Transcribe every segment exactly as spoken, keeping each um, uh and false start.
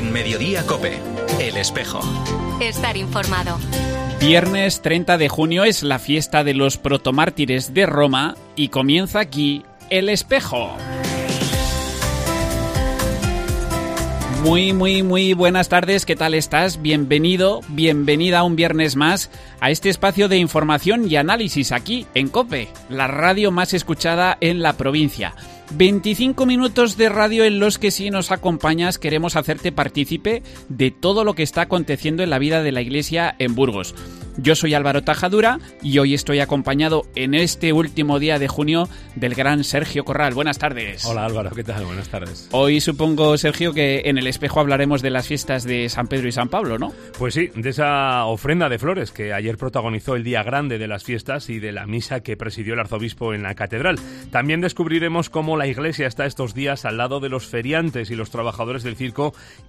En Mediodía COPE, El Espejo. Estar informado. Viernes treinta de junio es la fiesta de los protomártires de Roma y comienza aquí El Espejo. Muy, muy, muy buenas tardes, ¿qué tal estás? Bienvenido, bienvenida un viernes más a este espacio de información y análisis aquí en COPE, la radio más escuchada en la provincia. veinticinco minutos de radio en los que, si nos acompañas, queremos hacerte partícipe de todo lo que está aconteciendo en la vida de la Iglesia en Burgos. Yo soy Álvaro Tajadura y hoy estoy acompañado en este último día de junio del gran Sergio Corral. Buenas tardes. Hola Álvaro, ¿qué tal? Buenas tardes. Hoy supongo, Sergio, que en El Espejo hablaremos de las fiestas de San Pedro y San Pablo, ¿no? Pues sí, de esa ofrenda de flores que ayer protagonizó el día grande de las fiestas y de la misa que presidió el arzobispo en la catedral. También descubriremos cómo la Iglesia está estos días al lado de los feriantes y los trabajadores del circo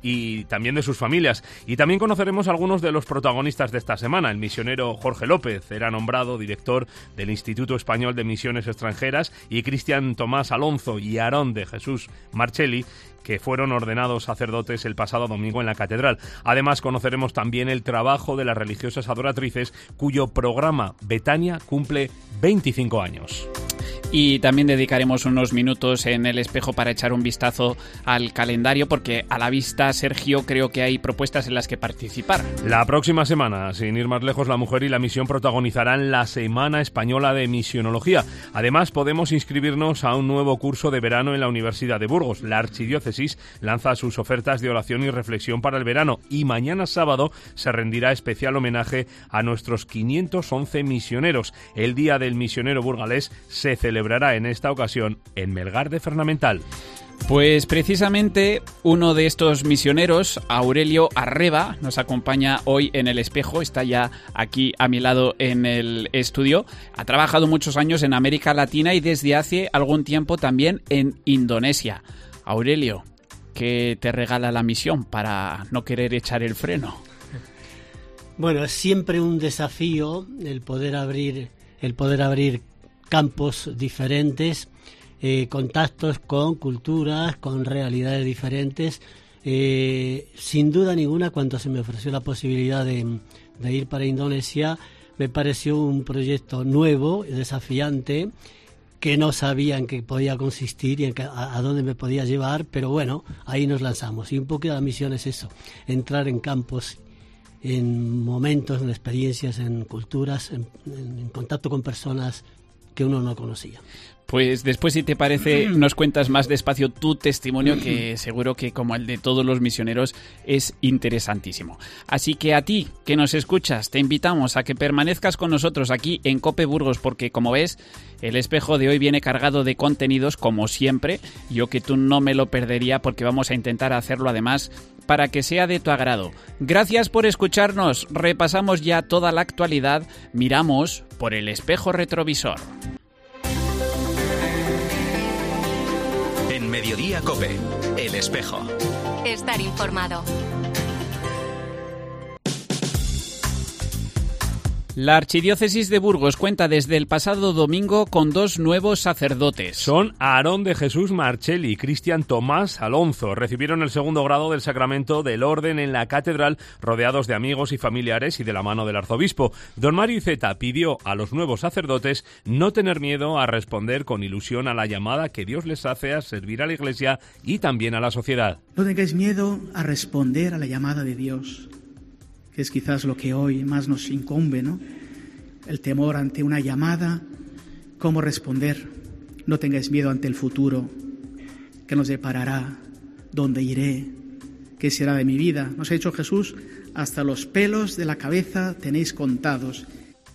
y también de sus familias. Y también conoceremos a algunos de los protagonistas de esta semana. El misionero Jorge López era nombrado director del Instituto Español de Misiones Extranjeras y Cristian Tomás Alonso y Aarón de Jesús Marchelli, que fueron ordenados sacerdotes el pasado domingo en la catedral. Además, conoceremos también el trabajo de las religiosas adoratrices, cuyo programa Betania cumple veinticinco años. Y también dedicaremos unos minutos en El Espejo para echar un vistazo al calendario, porque a la vista, Sergio, creo que hay propuestas en las que participar. La próxima semana, sin ir más lejos, la mujer y la misión protagonizarán la Semana Española de Misionología. Además, podemos inscribirnos a un nuevo curso de verano en la Universidad de Burgos. La Archidiócesis lanza sus ofertas de oración y reflexión para el verano y mañana sábado se rendirá especial homenaje a nuestros quinientos once misioneros. El Día del Misionero Burgalés se celebrará en esta ocasión en Melgar de Fernamental. Pues precisamente uno de estos misioneros, Aurelio Arreba, nos acompaña hoy en El Espejo, está ya aquí a mi lado en el estudio. Ha trabajado muchos años en América Latina y desde hace algún tiempo también en Indonesia. Aurelio, ¿qué te regala la misión para no querer echar el freno? Bueno, es siempre un desafío el poder abrir, el poder abrir campos diferentes, eh, contactos con culturas, con realidades diferentes. Eh, sin duda ninguna, cuando se me ofreció la posibilidad de, de ir para Indonesia, me pareció un proyecto nuevo, desafiante, que no sabía en qué podía consistir y en qué, a, a dónde me podía llevar, pero bueno, ahí nos lanzamos. Y un poco la misión es eso, entrar en campos, en momentos, en experiencias, en culturas, en, en, en contacto con personas que uno no conocía. Pues después, si te parece, nos cuentas más despacio tu testimonio, que seguro que, como el de todos los misioneros, es interesantísimo. Así que a ti, que nos escuchas, te invitamos a que permanezcas con nosotros aquí en COPE Burgos, porque, como ves, El Espejo de hoy viene cargado de contenidos, como siempre. Yo que tú no me lo perdería, porque vamos a intentar hacerlo, además, para que sea de tu agrado. Gracias por escucharnos. Repasamos ya toda la actualidad. Miramos por el espejo retrovisor. En Mediodía COPE, El Espejo. Estar informado. La Archidiócesis de Burgos cuenta desde el pasado domingo con dos nuevos sacerdotes. Son Aarón de Jesús Marchelli y Cristian Tomás Alonso. Recibieron el segundo grado del sacramento del orden en la catedral, rodeados de amigos y familiares y de la mano del arzobispo. Don Mario Iceta pidió a los nuevos sacerdotes no tener miedo a responder con ilusión a la llamada que Dios les hace a servir a la Iglesia y también a la sociedad. No tengáis miedo a responder a la llamada de Dios, que es quizás lo que hoy más nos incumbe, ¿no? El temor ante una llamada, cómo responder. No tengáis miedo ante el futuro, qué nos deparará, dónde iré, qué será de mi vida. Nos ha dicho Jesús, hasta los pelos de la cabeza tenéis contados.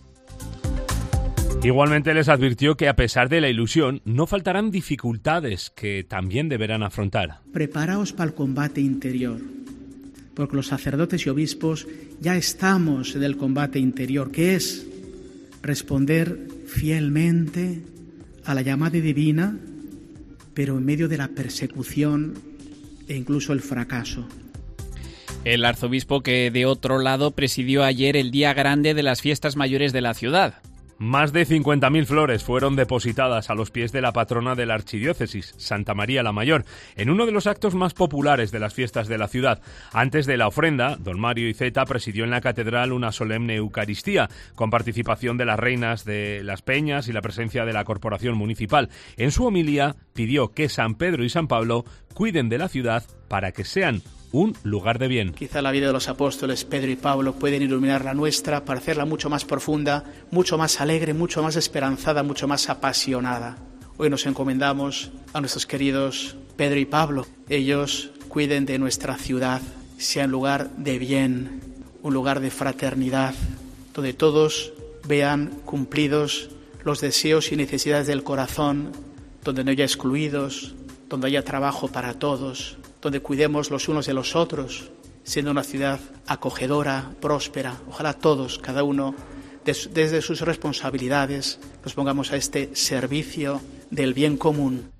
Igualmente les advirtió que, a pesar de la ilusión, no faltarán dificultades que también deberán afrontar. Preparaos para el combate interior, porque los sacerdotes y obispos ya estamos en el combate interior, que es responder fielmente a la llamada divina, pero en medio de la persecución e incluso el fracaso. El arzobispo, que de otro lado presidió ayer el día grande de las fiestas mayores de la ciudad. Más de cincuenta mil flores fueron depositadas a los pies de la patrona de la archidiócesis, Santa María la Mayor, en uno de los actos más populares de las fiestas de la ciudad. Antes de la ofrenda, don Mario Iceta presidió en la catedral una solemne Eucaristía, con participación de las reinas de las Peñas y la presencia de la corporación municipal. En su homilía pidió que San Pedro y San Pablo cuiden de la ciudad para que sean un lugar de bien. Quizá la vida de los apóstoles Pedro y Pablo pueden iluminar la nuestra para hacerla mucho más profunda, mucho más alegre, mucho más esperanzada, mucho más apasionada. Hoy nos encomendamos a nuestros queridos Pedro y Pablo. Ellos cuiden de nuestra ciudad, sea un lugar de bien, un lugar de fraternidad, donde todos vean cumplidos los deseos y necesidades del corazón, donde no haya excluidos, donde haya trabajo para todos, donde cuidemos los unos de los otros, siendo una ciudad acogedora, próspera. Ojalá todos, cada uno, des, desde sus responsabilidades, nos pongamos a este servicio del bien común.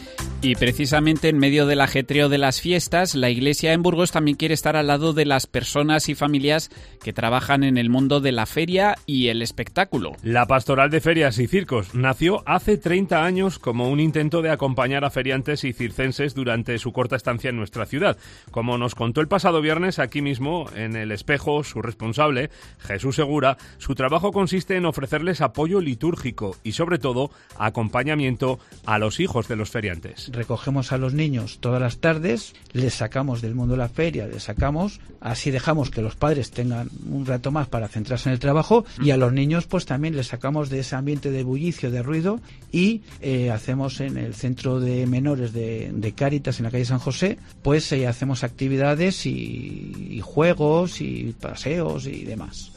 Y precisamente en medio del ajetreo de las fiestas, la Iglesia en Burgos también quiere estar al lado de las personas y familias que trabajan en el mundo de la feria y el espectáculo. La Pastoral de Ferias y Circos nació hace treinta años como un intento de acompañar a feriantes y circenses durante su corta estancia en nuestra ciudad. Como nos contó el pasado viernes aquí mismo, en El Espejo, su responsable, Jesús Segura, su trabajo consiste en ofrecerles apoyo litúrgico y, sobre todo, acompañamiento a los hijos de los feriantes. Recogemos a los niños todas las tardes, les sacamos del mundo de la feria, les sacamos, así dejamos que los padres tengan un rato más para centrarse en el trabajo, y a los niños pues también les sacamos de ese ambiente de bullicio, de ruido, y eh, hacemos en el centro de menores de, de Cáritas en la calle San José, pues eh, hacemos actividades y, y juegos y paseos y demás.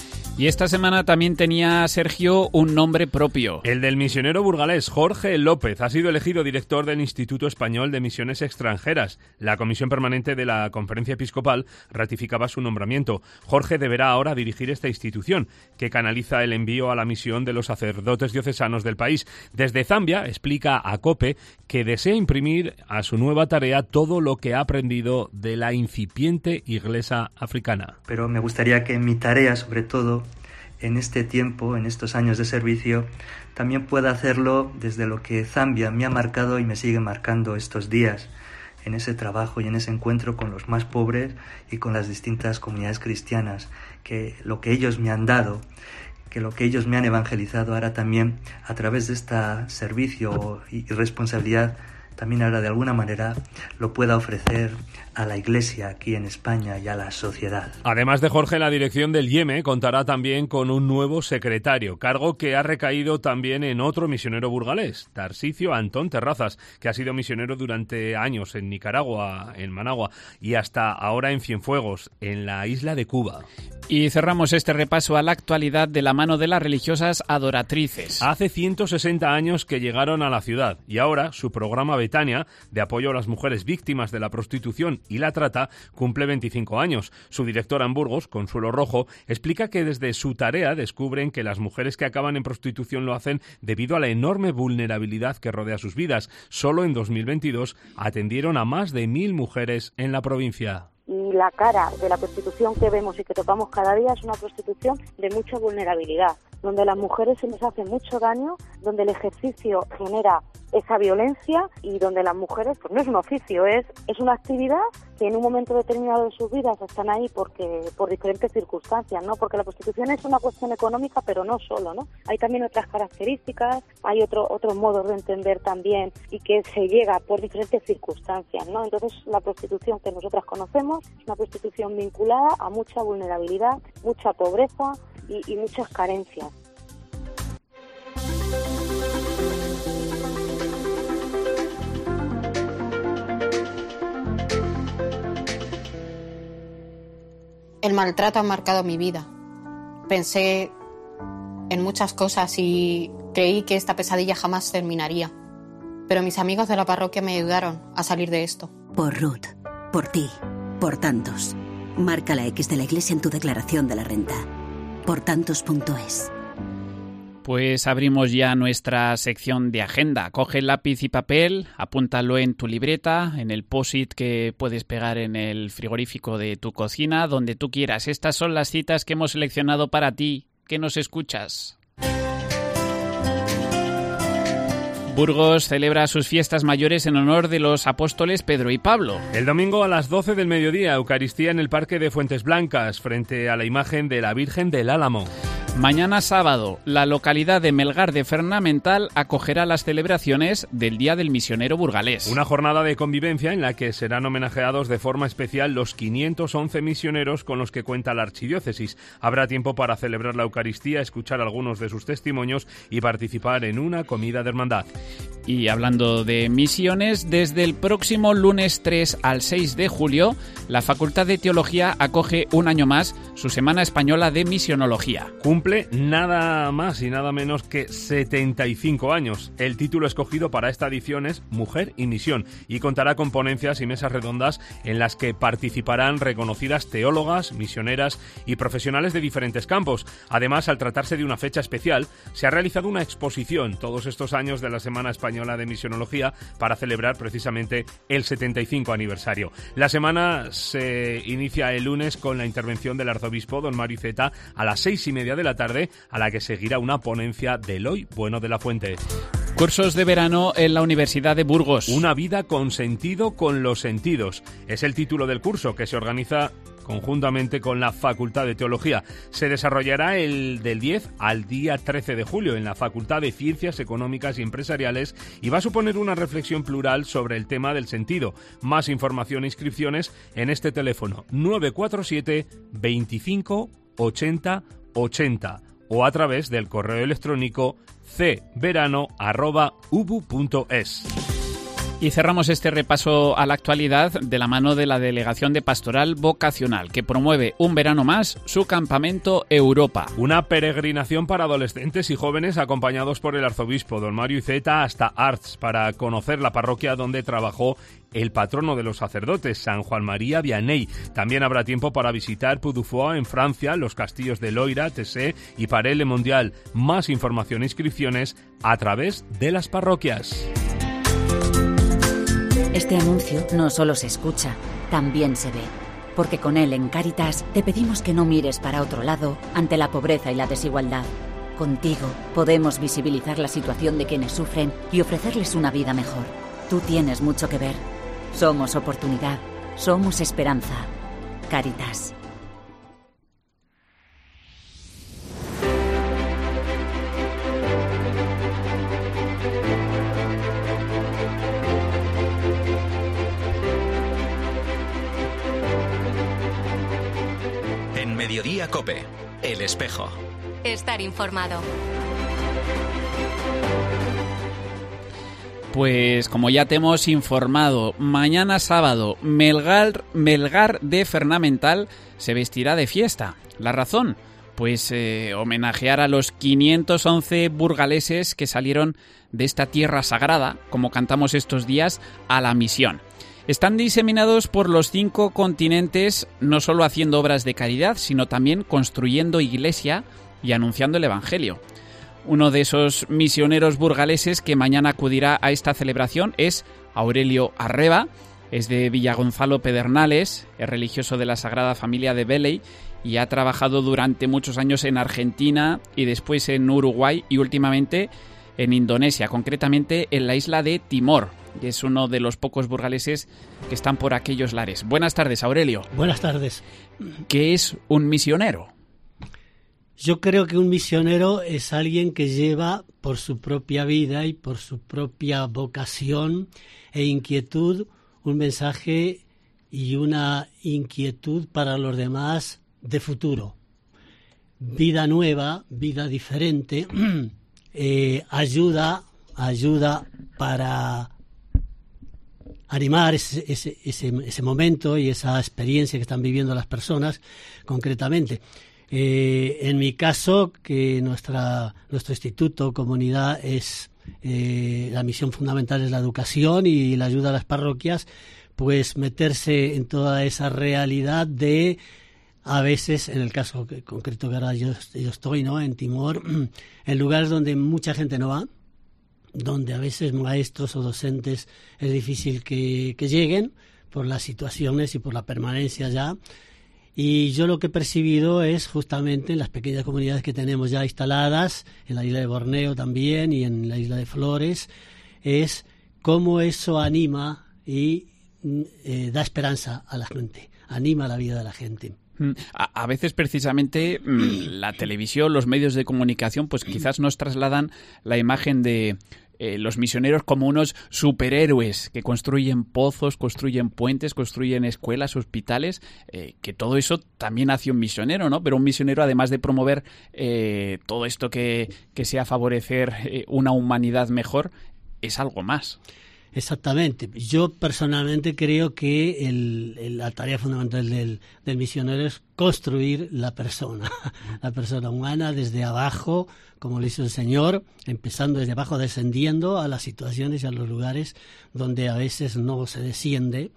Y esta semana también tenía Sergio un nombre propio. El del misionero burgalés Jorge López ha sido elegido director del Instituto Español de Misiones Extranjeras. La Comisión Permanente de la Conferencia Episcopal ratificaba su nombramiento. Jorge deberá ahora dirigir esta institución, que canaliza el envío a la misión de los sacerdotes diocesanos del país. Desde Zambia explica a COPE que desea imprimir a su nueva tarea todo lo que ha aprendido de la incipiente Iglesia africana. Pero me gustaría que mi tarea, sobre todo, en este tiempo, en estos años de servicio, también pueda hacerlo desde lo que Zambia me ha marcado y me sigue marcando estos días, en ese trabajo y en ese encuentro con los más pobres y con las distintas comunidades cristianas, que lo que ellos me han dado, que lo que ellos me han evangelizado, ahora también a través de este servicio y responsabilidad, también ahora de alguna manera lo pueda ofrecer a la Iglesia aquí en España y a la sociedad. Además de Jorge, la dirección del I E M E contará también con un nuevo secretario, cargo que ha recaído también en otro misionero burgalés, Tarsicio Antón Terrazas, que ha sido misionero durante años en Nicaragua, en Managua, y hasta ahora en Cienfuegos, en la isla de Cuba. Y cerramos este repaso a la actualidad de la mano de las religiosas adoratrices. Hace ciento sesenta años que llegaron a la ciudad y ahora su programa Betania, de apoyo a las mujeres víctimas de la prostitución y la trata, cumple veinticinco años. Su directora en Burgos, Consuelo Rojo, explica que desde su tarea descubren que las mujeres que acaban en prostitución lo hacen debido a la enorme vulnerabilidad que rodea sus vidas. Solo en dos mil veintidós atendieron a más de mil mujeres en la provincia. Y la cara de la prostitución que vemos y que tocamos cada día es una prostitución de mucha vulnerabilidad, donde a las mujeres se les hace mucho daño, donde el ejercicio genera esa violencia y donde las mujeres, pues no es un oficio, es, es una actividad que en un momento determinado de sus vidas están ahí porque por diferentes circunstancias, ¿no? Porque la prostitución es una cuestión económica, pero no solo, ¿no? Hay también otras características, hay otro, otros modos de entender también y que se llega por diferentes circunstancias, ¿no? Entonces la prostitución que nosotras conocemos es una prostitución vinculada a mucha vulnerabilidad, mucha pobreza y, y muchas carencias. El maltrato ha marcado mi vida. Pensé en muchas cosas y creí que esta pesadilla jamás terminaría. Pero mis amigos de la parroquia me ayudaron a salir de esto. Por Ruth, por ti, por tantos. Marca la X de la Iglesia en tu declaración de la renta. por tantos punto es. Pues abrimos ya nuestra sección de agenda. Coge lápiz y papel, apúntalo en tu libreta, en el post-it que puedes pegar en el frigorífico de tu cocina, donde tú quieras. Estas son las citas que hemos seleccionado para ti, que nos escuchas. Burgos celebra sus fiestas mayores en honor de los apóstoles Pedro y Pablo. El domingo a las doce del mediodía, Eucaristía en el Parque de Fuentes Blancas, frente a la imagen de la Virgen del Álamo. Mañana sábado, la localidad de Melgar de Fernamental acogerá las celebraciones del Día del Misionero Burgalés. Una jornada de convivencia en la que serán homenajeados de forma especial los quinientos once misioneros con los que cuenta la archidiócesis. Habrá tiempo para celebrar la Eucaristía, escuchar algunos de sus testimonios y participar en una comida de hermandad. Y hablando de misiones, desde el próximo lunes tres al seis de julio, la Facultad de Teología acoge un año más su Semana Española de Misionología. Cumple nada más y nada menos que setenta y cinco años. El título escogido para esta edición es Mujer y Misión y contará con ponencias y mesas redondas en las que participarán reconocidas teólogas, misioneras y profesionales de diferentes campos. Además, al tratarse de una fecha especial, se ha realizado una exposición todos estos años de la Semana Española de Misionología para celebrar precisamente el setenta y cinco aniversario. La semana se inicia el lunes con la intervención del arzobispo don Mario Iceta a las seis y media de la tarde, a la que seguirá una ponencia de Eloy Bueno de la Fuente. Cursos de verano en la Universidad de Burgos. Una vida con sentido con los sentidos. Es el título del curso, que se organiza conjuntamente con la Facultad de Teología. Se desarrollará el del diez al día trece de julio en la Facultad de Ciencias Económicas y Empresariales y va a suponer una reflexión plural sobre el tema del sentido. Más información e inscripciones en este teléfono nueve cuatro siete, veinticinco, ochenta, ochenta o a través del correo electrónico c verano arroba u b u punto es. Y cerramos este repaso a la actualidad de la mano de la Delegación de Pastoral Vocacional, que promueve un verano más su campamento Europa. Una peregrinación para adolescentes y jóvenes acompañados por el arzobispo don Mario Iceta hasta Arts para conocer la parroquia donde trabajó el patrono de los sacerdotes, San Juan María Vianney. También habrá tiempo para visitar Pudufoa en Francia, los castillos de Loira, Tessé y Paré-le-Mondial. Más información e inscripciones a través de las parroquias. Este anuncio no solo se escucha, también se ve. Porque con él en Cáritas te pedimos que no mires para otro lado ante la pobreza y la desigualdad. Contigo podemos visibilizar la situación de quienes sufren y ofrecerles una vida mejor. Tú tienes mucho que ver. Somos oportunidad, somos esperanza. Cáritas. Mediodía COPE, El Espejo. Estar informado. Pues como ya te hemos informado, mañana sábado Melgar, Melgar de Fernamental se vestirá de fiesta. ¿La razón? Pues eh, homenajear a los quinientos once burgaleses que salieron de esta tierra sagrada, como cantamos estos días, a la misión. Están diseminados por los cinco continentes, no solo haciendo obras de caridad, sino también construyendo iglesia y anunciando el Evangelio. Uno de esos misioneros burgaleses que mañana acudirá a esta celebración es Aurelio Arreba, es de Villagonzalo Pedernales, es religioso de la Sagrada Familia de Beley y ha trabajado durante muchos años en Argentina y después en Uruguay y últimamente en Indonesia, concretamente en la isla de Timor. Y es uno de los pocos burgaleses que están por aquellos lares. Buenas tardes, Aurelio. Buenas tardes. ¿Qué es un misionero? Yo creo que un misionero es alguien que lleva por su propia vida y por su propia vocación e inquietud un mensaje y una inquietud para los demás de futuro. Vida nueva, vida diferente, eh, ayuda, ayuda para animar ese, ese, ese, ese momento y esa experiencia que están viviendo las personas concretamente. Eh, en mi caso, que nuestra nuestro instituto, comunidad, es eh, la misión fundamental es la educación y la ayuda a las parroquias, pues meterse en toda esa realidad de, a veces, en el caso que, concreto que ahora yo, yo estoy, ¿no?, en Timor, en lugares donde mucha gente no va, donde a veces maestros o docentes es difícil que, que lleguen por las situaciones y por la permanencia ya. Y yo lo que he percibido es justamente en las pequeñas comunidades que tenemos ya instaladas, en la isla de Borneo también y en la isla de Flores, es cómo eso anima y eh, da esperanza a la gente, anima la vida de la gente. A, a veces precisamente la televisión, los medios de comunicación, pues quizás nos trasladan la imagen de eh, los misioneros como unos superhéroes que construyen pozos, construyen puentes, construyen escuelas, hospitales, eh, que todo eso también hace un misionero, ¿no? Pero un misionero, además de promover eh, todo esto que, que sea favorecer eh, una humanidad mejor, es algo más. Exactamente. Yo personalmente creo que el, el, la tarea fundamental del, del misionero es construir la persona, la persona humana desde abajo, como lo hizo el Señor, empezando desde abajo, descendiendo a las situaciones y a los lugares donde a veces no se desciende.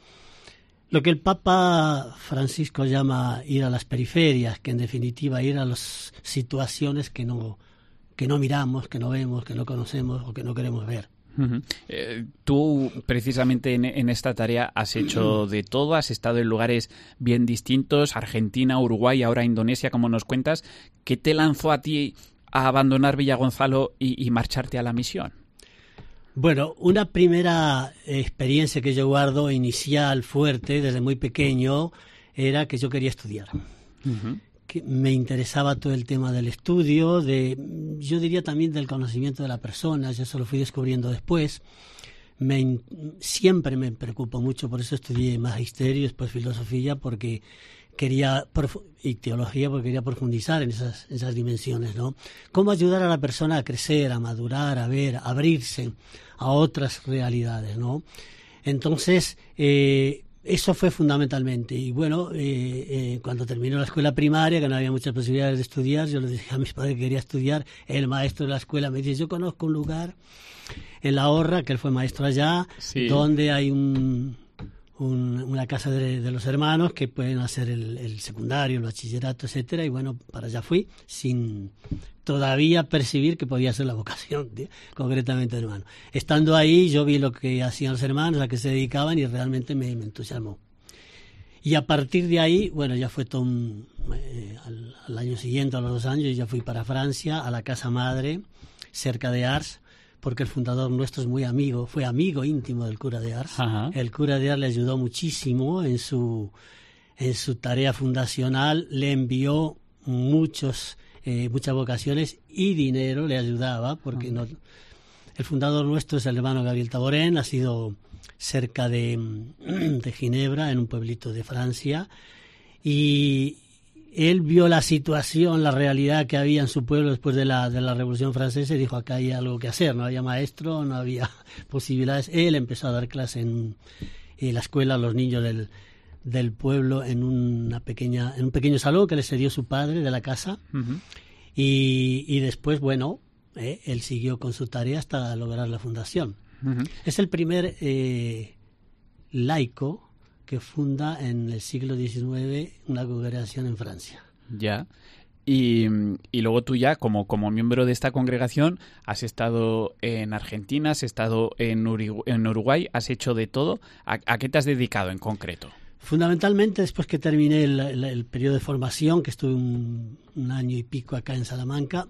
Lo que el Papa Francisco llama ir a las periferias, que en definitiva ir a las situaciones que no, que no miramos, que no vemos, que no conocemos o que no queremos ver. Uh-huh. Eh, tú precisamente en, en esta tarea has hecho de todo, has estado en lugares bien distintos, Argentina, Uruguay, ahora Indonesia, como nos cuentas. ¿Qué te lanzó a ti a abandonar Villagonzalo y, y marcharte a la misión? Bueno, una primera experiencia que yo guardo, inicial, fuerte, desde muy pequeño, era que yo quería estudiar. Uh-huh. Que me interesaba todo el tema del estudio, de, yo diría también del conocimiento de la persona, yo eso lo fui descubriendo después. Me, siempre me preocupó mucho, por eso estudié magisterio y después filosofía, porque quería, y teología, porque quería profundizar en esas, esas dimensiones, ¿no? Cómo ayudar a la persona a crecer, a madurar, a ver, a abrirse a otras realidades, ¿no? Entonces, eh, eso fue fundamentalmente. Y bueno, eh, eh, cuando terminó la escuela primaria, que no había muchas posibilidades de estudiar, yo le dije a mis padres que quería estudiar. El maestro de la escuela me dice, yo conozco un lugar en La Horra, que él fue maestro allá, sí, donde hay un, un, una casa de, de los hermanos que pueden hacer el, el secundario, el bachillerato, etcétera. Y bueno, para allá fui, sin todavía percibir que podía ser la vocación, ¿sí? Concretamente de hermano. Estando ahí, yo vi lo que hacían los hermanos, a qué se dedicaban, y realmente me, me entusiasmó. Y a partir de ahí, bueno, ya fue todo un, eh, al, al año siguiente, a los dos años, ya fui para Francia, a la casa madre, cerca de Ars, porque el fundador nuestro es muy amigo, fue amigo íntimo del cura de Ars. Ajá. El cura de Ars le ayudó muchísimo en su, en su tarea fundacional, le envió muchos... Eh, muchas vocaciones y dinero le ayudaba, porque no, el fundador nuestro es el hermano Gabriel Taborén, ha sido cerca de, de Ginebra, en un pueblito de Francia, y él vio la situación, la realidad que había en su pueblo después de la, de la Revolución Francesa y dijo, acá hay algo que hacer, no había maestro, no había posibilidades. Él empezó a dar clase en, en la escuela a los niños del del pueblo en una pequeña en un pequeño salón que le cedió su padre de la casa. Uh-huh. y, y después, bueno, eh, él siguió con su tarea hasta lograr la fundación. Uh-huh. Es el primer eh, laico que funda en el siglo diecinueve una congregación en Francia. Ya. Y, y luego tú ya, como, como miembro de esta congregación, has estado en Argentina, has estado en, Urigu- en Uruguay, has hecho de todo. ¿A, a qué te has dedicado en concreto? Fundamentalmente, después que terminé el, el, el periodo de formación, que estuve un, un año y pico acá en Salamanca,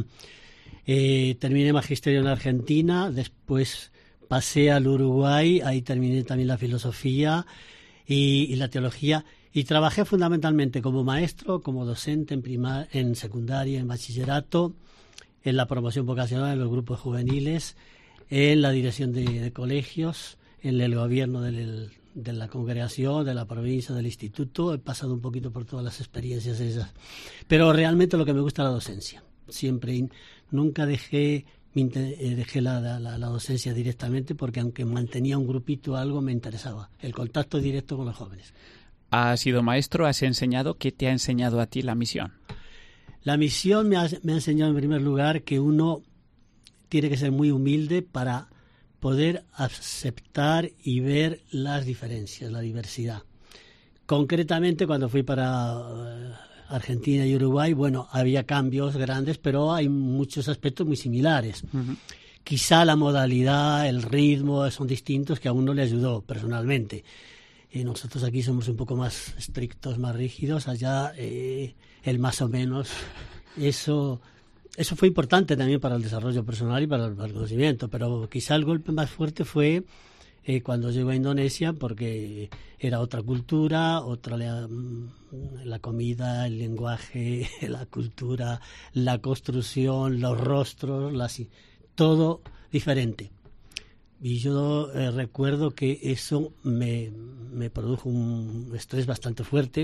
eh, terminé magisterio en Argentina, después pasé al Uruguay, ahí terminé también la filosofía y, y la teología, y trabajé fundamentalmente como maestro, como docente en, primar, en secundaria, en bachillerato, en la promoción vocacional en los grupos juveniles, en la dirección de, de colegios, en el gobierno del de la congregación, de la provincia, del instituto. He pasado un poquito por todas las experiencias esas. Pero realmente lo que me gusta es la docencia. Siempre, nunca dejé, dejé la, la, la docencia directamente, porque aunque mantenía un grupito, algo me interesaba. El contacto directo con los jóvenes. ¿Has sido maestro? ¿Has enseñado? ¿Qué te ha enseñado a ti la misión? La misión me ha, me ha enseñado en primer lugar que uno tiene que ser muy humilde para poder aceptar y ver las diferencias, la diversidad. Concretamente, cuando fui para Argentina y Uruguay, bueno, había cambios grandes, pero hay muchos aspectos muy similares. Uh-huh. Quizá la modalidad, el ritmo son distintos, que a uno le ayudó personalmente. Y nosotros aquí somos un poco más estrictos, más rígidos. Allá eh, el más o menos, eso eso fue importante también para el desarrollo personal y para el, para el conocimiento, pero quizá el golpe más fuerte fue eh, cuando llego a Indonesia, porque era otra cultura, otra la, la comida, el lenguaje, la cultura, la construcción, los rostros, las, todo diferente. Y yo eh, recuerdo que eso me, me produjo un estrés bastante fuerte.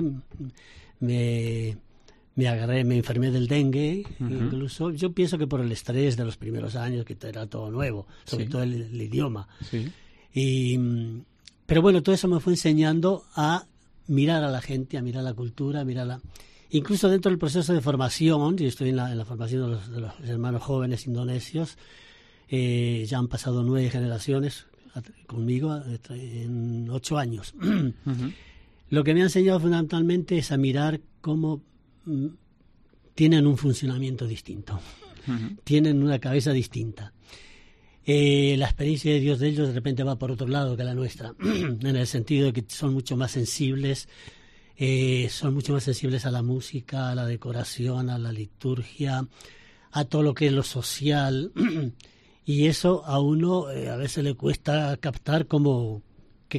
Me, me agarré, me enfermé del dengue, uh-huh. incluso. Yo pienso que por el estrés de los primeros años, que era todo nuevo, sobre sí. todo el, el idioma. Sí. Y, pero bueno, todo eso me fue enseñando a mirar a la gente, a mirar la cultura, a mirar la... Incluso dentro del proceso de formación, yo estoy en la, en la formación de los, de los hermanos jóvenes indonesios. Eh, ya han pasado nueve generaciones conmigo en ocho años. Uh-huh. Lo que me ha enseñado fundamentalmente es a mirar cómo mm, tienen un funcionamiento distinto, uh-huh. tienen una cabeza distinta. Eh, la experiencia de Dios de ellos de repente va por otro lado que la nuestra, en el sentido de que son mucho más sensibles, eh, son mucho más sensibles a la música, a la decoración, a la liturgia, a todo lo que es lo social. Y eso a uno eh, a veces le cuesta captar, como que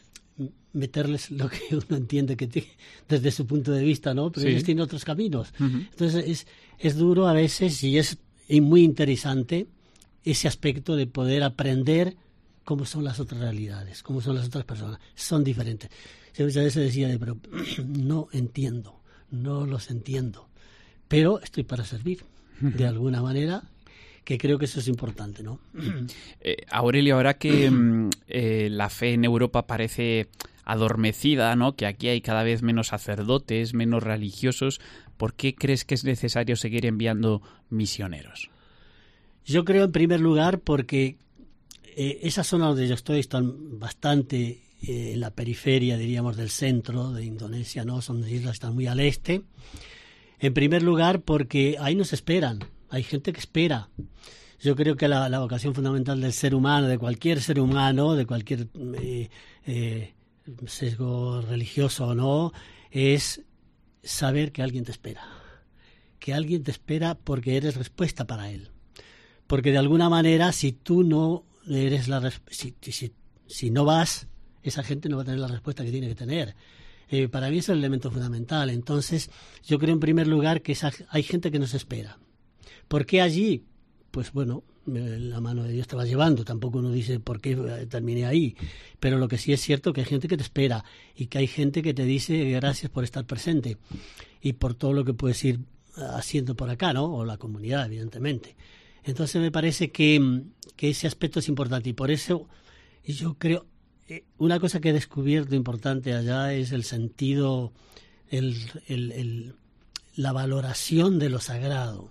meterles lo que uno entiende que tiene desde su punto de vista, ¿no? Pero sí. ellos tienen otros caminos. Uh-huh. Entonces es, es duro a veces, y es y muy interesante ese aspecto de poder aprender cómo son las otras realidades, cómo son las otras personas. Son diferentes. Yo muchas veces decía, pero no entiendo, no los entiendo, pero estoy para servir de alguna manera, que creo que eso es importante, ¿no? Eh, Aurelio, ahora que eh, la fe en Europa parece adormecida, ¿no? Que aquí hay cada vez menos sacerdotes, menos religiosos, ¿por qué crees que es necesario seguir enviando misioneros? Yo creo, en primer lugar, porque eh, esa zona donde yo estoy está bastante eh, en la periferia, diríamos, del centro de Indonesia, ¿no? Son islas que están muy al este. En primer lugar, porque ahí nos esperan. Hay gente que espera. Yo creo que la, la vocación fundamental del ser humano, de cualquier ser humano, de cualquier eh, eh, sesgo religioso o no, es saber que alguien te espera. Que alguien te espera porque eres respuesta para él. Porque de alguna manera, si tú no eres la si, si, si no vas, esa gente no va a tener la respuesta que tiene que tener. Eh, para mí es el elemento fundamental. Entonces, yo creo en primer lugar que esa, hay gente que nos espera. ¿Por qué allí? Pues bueno, la mano de Dios te va llevando. Tampoco uno dice por qué terminé ahí. Pero lo que sí es cierto que hay gente que te espera y que hay gente que te dice gracias por estar presente y por todo lo que puedes ir haciendo por acá, ¿no? O la comunidad, evidentemente. Entonces me parece que, que ese aspecto es importante y por eso yo creo, una cosa que he descubierto importante allá es el sentido, el, el, el, la valoración de lo sagrado.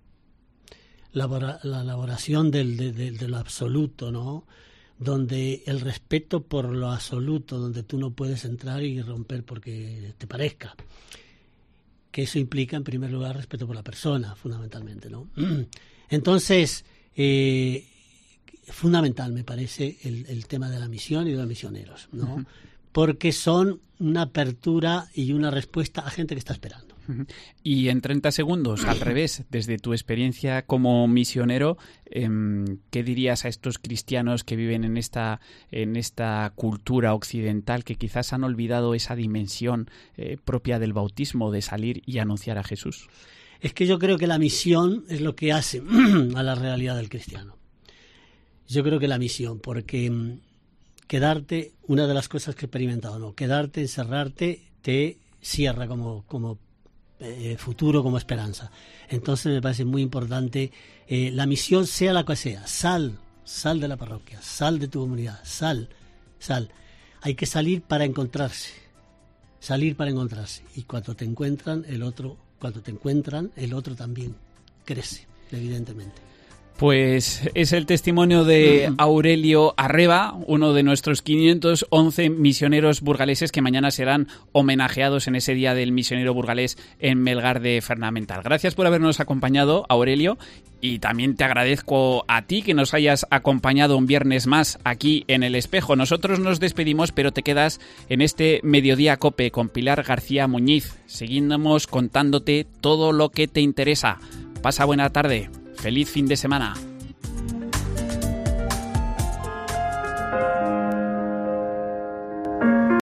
La, la elaboración del, de, de, de lo absoluto, ¿no? Donde el respeto por lo absoluto, donde tú no puedes entrar y romper porque te parezca. Que eso implica, en primer lugar, respeto por la persona, fundamentalmente, ¿no? Entonces, eh, fundamental me parece el, el tema de la misión y de los misioneros, ¿no? Uh-huh. Porque son una apertura y una respuesta a gente que está esperando. Y en treinta segundos, al revés, desde tu experiencia como misionero, eh, ¿qué dirías a estos cristianos que viven en esta, en esta cultura occidental que quizás han olvidado esa dimensión eh, propia del bautismo, de salir y anunciar a Jesús? Es que yo creo que la misión es lo que hace a la realidad del cristiano. Yo creo que la misión, porque quedarte, una de las cosas que he experimentado, ¿no? Quedarte, encerrarte, te cierra como, como eh, futuro, como esperanza. Entonces me parece muy importante eh, la misión, sea la que sea. Sal, sal de la parroquia, sal de tu comunidad, sal, sal. Hay que salir para encontrarse, salir para encontrarse. Y cuando te encuentran, el otro, cuando te encuentran, el otro también crece, evidentemente. Pues es el testimonio de Aurelio Arreba, uno de nuestros quinientos once misioneros burgaleses que mañana serán homenajeados en ese Día del Misionero Burgalés en Melgar de Fernamental. Gracias por habernos acompañado, Aurelio, y también te agradezco a ti que nos hayas acompañado un viernes más aquí en El Espejo. Nosotros nos despedimos, pero te quedas en este Mediodía Cope con Pilar García Muñiz. Seguimos contándote todo lo que te interesa. Pasa buena tarde. Feliz fin de semana.